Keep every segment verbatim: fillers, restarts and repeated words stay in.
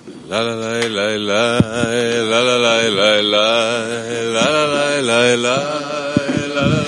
La la la la la la la la la la la la la la la.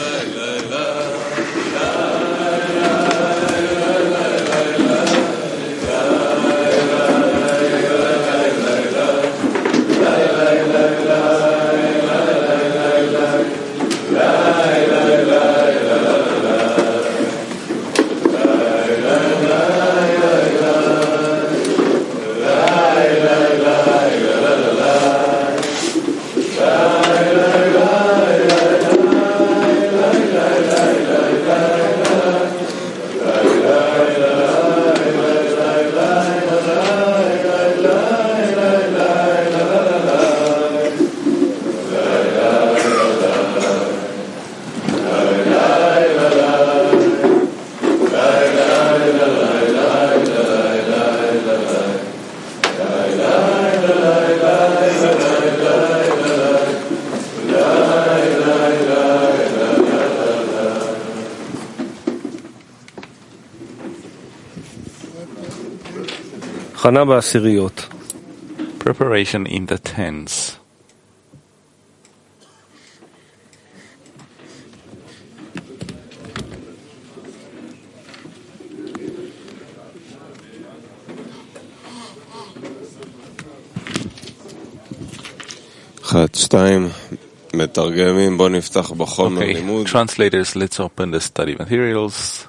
Preparation in the tens. Okay, translators, let's open the study materials.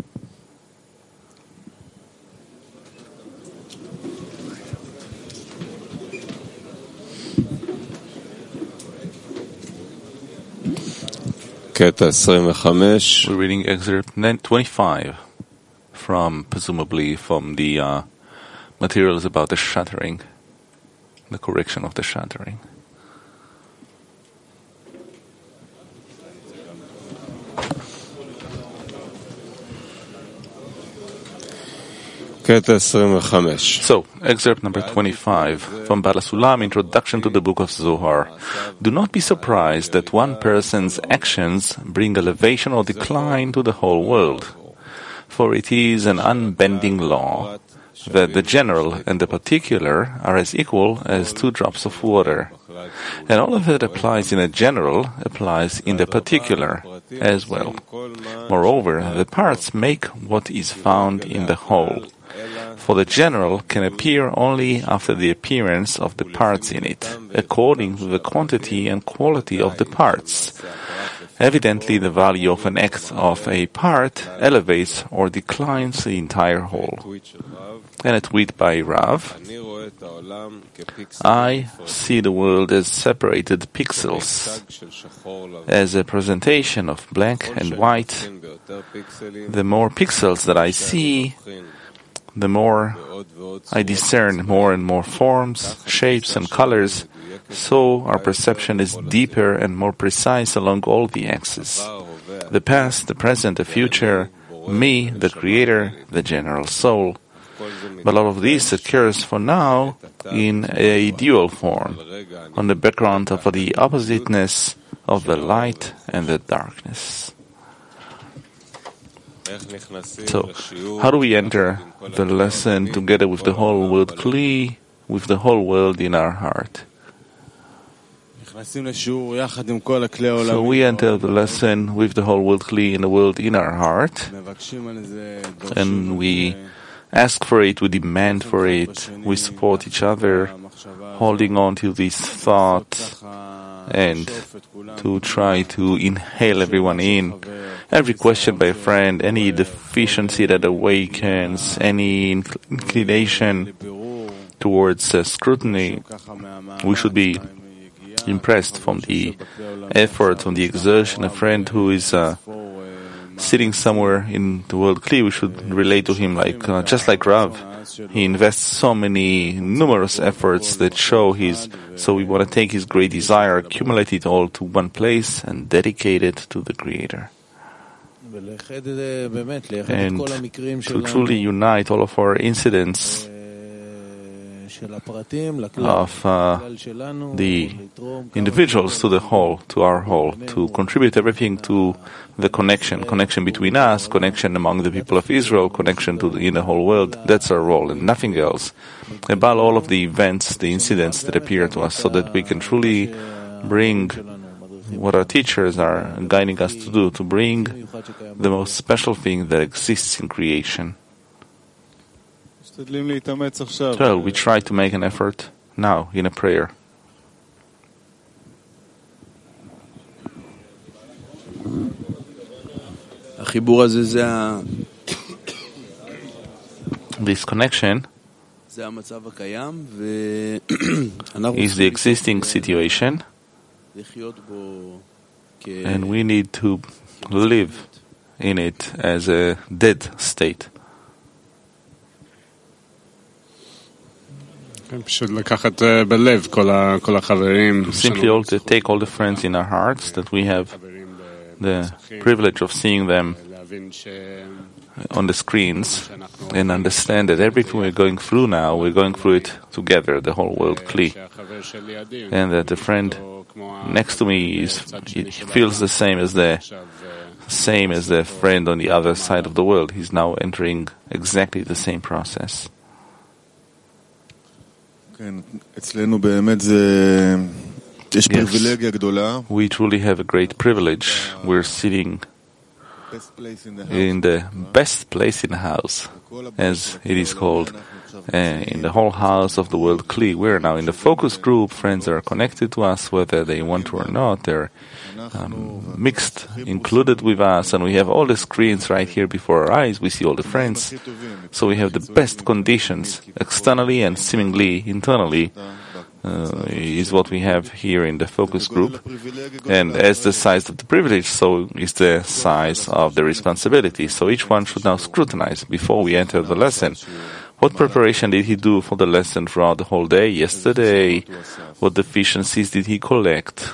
We're reading excerpt twenty-five from, presumably, from the uh, materials about the shattering, the correction of the shattering. So, excerpt number twenty-five from Baal HaSulam, Introduction to the Book of Zohar. Do not be surprised that one person's actions bring elevation or decline to the whole world, for it is an unbending law that the general and the particular are as equal as two drops of water, and all of that applies in a general applies in the particular as well. Moreover, the parts make what is found in the whole. For the general can appear only after the appearance of the parts in it, according to the quantity and quality of the parts. Evidently, the value of an act of a part elevates or declines the entire whole. And a tweet by Rav: I see the world as separated pixels, as a presentation of black and white. The more pixels that I see, the more I discern more and more forms, shapes, and colors, so our perception is deeper and more precise along all the axes. The past, the present, the future, me, the creator, the general soul. But all of this occurs for now in a dual form, on the background of the oppositeness of the light and the darkness. So, how do we enter the lesson together with the whole world Kli, with the whole world in our heart? So we enter the lesson with the whole world Kli in the world in our heart, and we ask for it, we demand for it, we support each other, holding on to this thought, and to try to inhale everyone in. Every question by a friend, any deficiency that awakens, any inclination towards uh, scrutiny, we should be impressed from the effort, from the exertion. A friend who is uh, sitting somewhere in the world Kli, we should relate to him like uh, just like Rav. He invests so many numerous efforts that show his, so we want to take his great desire, accumulate it all to one place and dedicate it to the Creator. And to truly unite all of our incidents of uh, the individuals to the whole, to our whole, to contribute everything to the connection, connection between us, connection among the people of Israel, connection to the, in the whole world. That's our role and nothing else. About all of the events, the incidents that appear to us, so that we can truly bring what our teachers are guiding us to do, to bring the most special thing that exists in creation. Well, we try to make an effort now in a prayer. This connection is the existing situation, and we need to live in it as a dead state. Simply all to take all the friends in our hearts, that we have the privilege of seeing them on the screens, and understand that everything we're going through now, we're going through it together, the whole world, Kli. And that the friend next to me is, he feels the same as the same as the friend on the other side of the world. He's now entering exactly the same process. Yes. We truly have a great privilege. We're sitting in the best place in the house, as it is called, uh, in the whole house of the world Kli. We're now in the focus group. Friends are connected to us, whether they want to or not. They're um, mixed, included with us, and we have all the screens right here before our eyes. We see all the friends. So we have the best conditions, externally and seemingly internally, Uh, is what we have here in the focus group. And as the size of the privilege, so is the size of the responsibility. So each one should now scrutinize before we enter the lesson. What preparation did he do for the lesson throughout the whole day, yesterday? What deficiencies did he collect?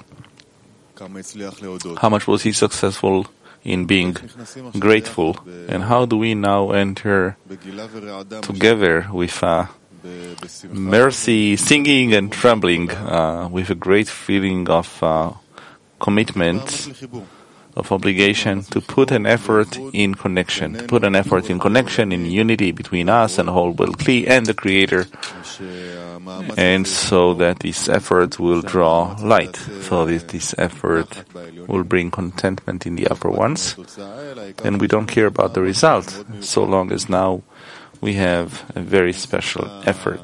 How much was he successful in being grateful? And how do we now enter together with uh, mercy, singing and trembling, uh, with a great feeling of uh, commitment, of obligation, to put an effort in connection, to put an effort in connection, in unity between us and the whole world Kli and the Creator, and so that this effort will draw light, so that this effort will bring contentment in the upper ones, and we don't care about the result, so long as now we have a very special effort.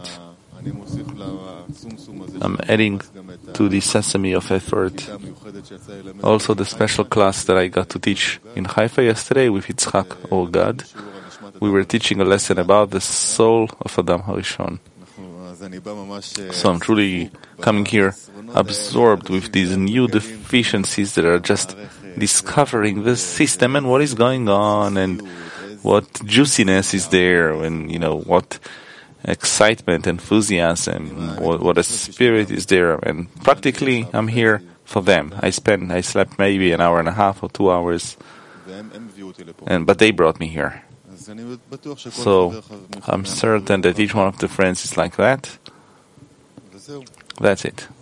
I'm adding to the sesame of effort also the special class that I got to teach in Haifa yesterday with Yitzchak Orgad. We were teaching a lesson about the soul of Adam Harishon. So I'm truly coming here absorbed with these new deficiencies that are just discovering the system and what is going on, and what juiciness is there, and you know what excitement, enthusiasm, what, what a spirit is there. And practically, I'm here for them. I spent, I slept maybe an hour and a half or two hours, and but they brought me here. So I'm certain that each one of the friends is like that. That's it.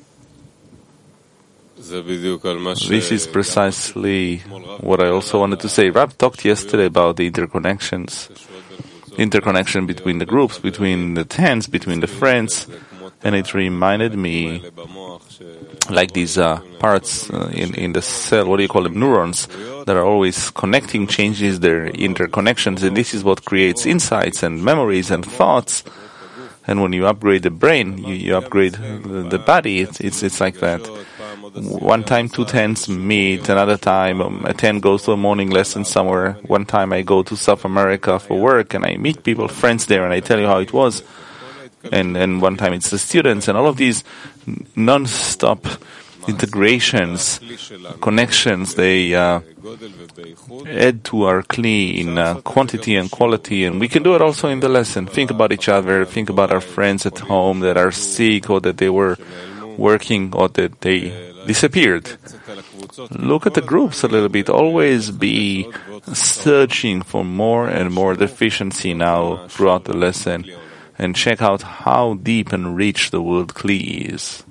This is precisely what I also wanted to say. Rab talked yesterday about the interconnections, interconnection between the groups, between the tents, between the friends, and it reminded me, like these uh, parts uh, in, in the cell, what do you call them, neurons, that are always connecting, changes their interconnections, and this is what creates insights and memories and thoughts. And when you upgrade the brain, you, you upgrade the, the body. It's, it's it's like that. One time two tens meet, another time um, a ten goes to a morning lesson somewhere. One time I go to South America for work and I meet people, friends there, and I tell you how it was. And and one time it's the students, and all of these non-stop integrations, connections, they uh, add to our Kli in uh, quantity and quality, and we can do it also in the lesson. Think about each other, think about our friends at home that are sick, or that they were working, or that they disappeared. Look at the groups a little bit. Always be searching for more and more deficiency now throughout the lesson, and check out how deep and rich the world Kli is.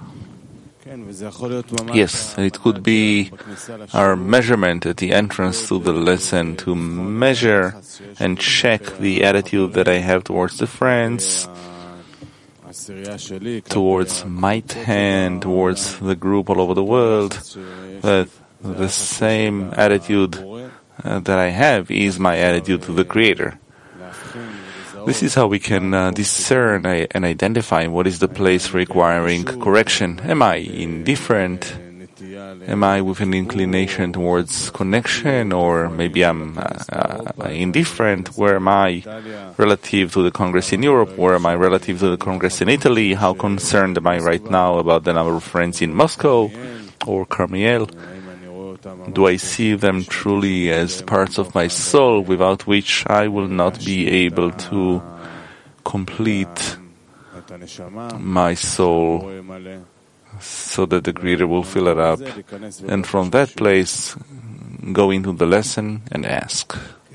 Yes, it could be our measurement at the entrance to the lesson to measure and check the attitude that I have towards the friends, towards my ten, towards the group all over the world, that the same attitude uh, that I have is my attitude to the Creator. This is how we can uh, discern and identify what is the place requiring correction. Am I indifferent? Am I with an inclination towards connection? Or maybe I'm uh, uh, indifferent? Where am I relative to the Congress in Europe? Where am I relative to the Congress in Italy? How concerned am I right now about the number of friends in Moscow or Carmiel? Do I see them truly as parts of my soul, without which I will not be able to complete my soul so that the Creator will fill it up? And from that place, go into the lesson and ask.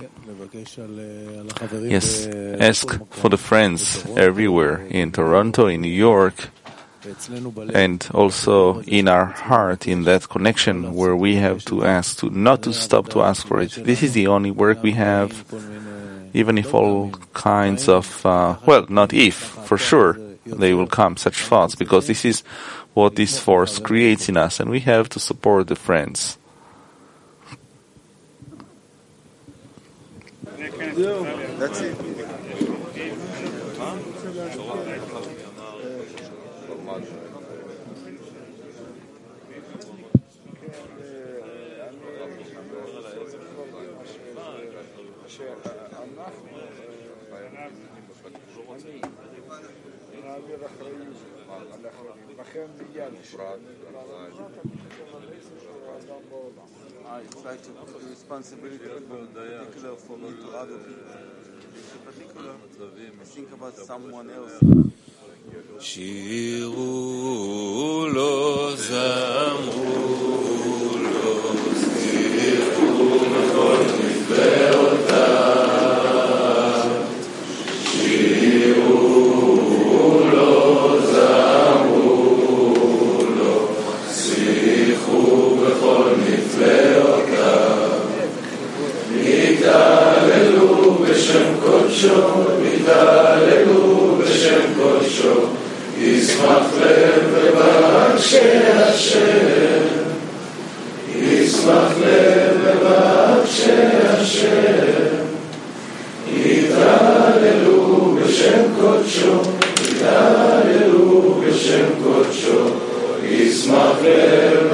Yes, ask for the friends everywhere, in Toronto, in New York, and also in our heart, in that connection where we have to ask, to not to stop to ask for it. This is the only work we have, even if all kinds of, uh, well, not if, for sure, they will come, such thoughts, because this is what this force creates in us, and we have to support the friends. That's it. I try to put the responsibility particular for me to other people. In particular, I think about someone else. שירו לו, זמרו לו, שירו בכל נפלאותיו. שירו לו, זמרו לו, שיחו בכל נפלאותיו. התהללו בשם קודשו, התהללו בשם קודשו. ישמח לב וברך שהשם, ישמח לב וברך שהשם. יתהללו בשם קודשו, יתהללו בשם קודשו. ישמח לב